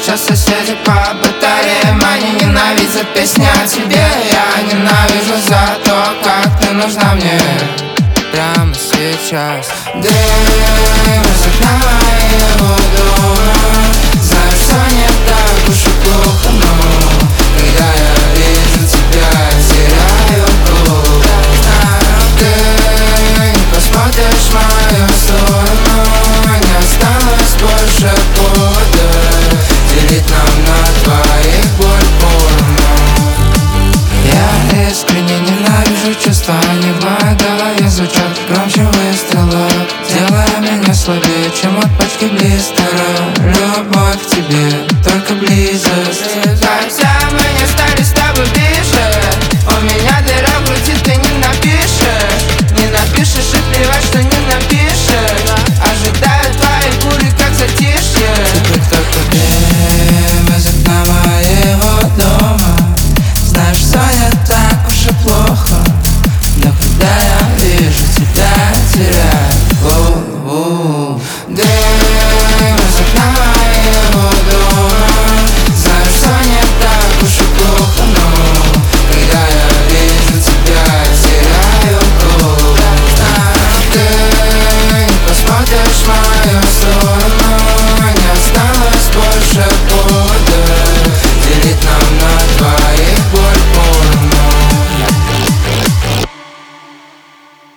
сейчас соседи по батареям. Они ненавидят песни о тебе. Я ненавижу за то, как ты нужна мне прямо сейчас. Дым из окна моего дома. Знаю, что не так уж и плохо, но когда я вижу тебя, теряю голову. Ты не посмотришь в мою сторону. Не осталось больше повода делить нам на двоих боль поровну. Я искренне ненавижу чувства, они в моей голове звучат громче выстрела, делая меня слабее, чем от пачки блистера. Любовь к тебе, только близость.